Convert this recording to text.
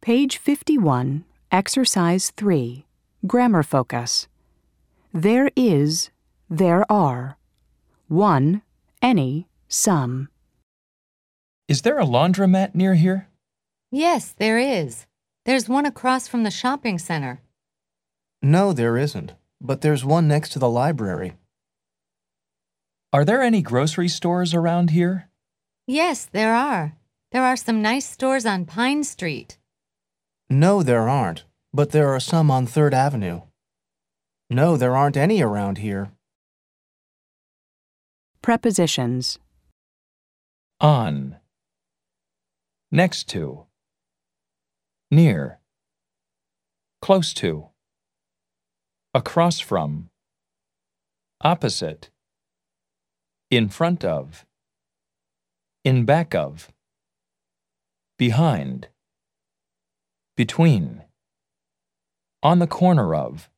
Page 51, Exercise 3, Grammar Focus. There is, there are. 1. Any, some. Is there a laundromat near here? Yes, there is. There's one across from the shopping center. No, there isn't, but there's one next to the library. Are there any grocery stores around here? Yes, there are. There are some nice stores on Pine Street. No, there aren't, but there are some on 3rd Avenue. No, there aren't any around here. Prepositions. On. Next to. Near. Close to. Across from. Opposite. In front of. In back of. Behind. Between. On the corner of.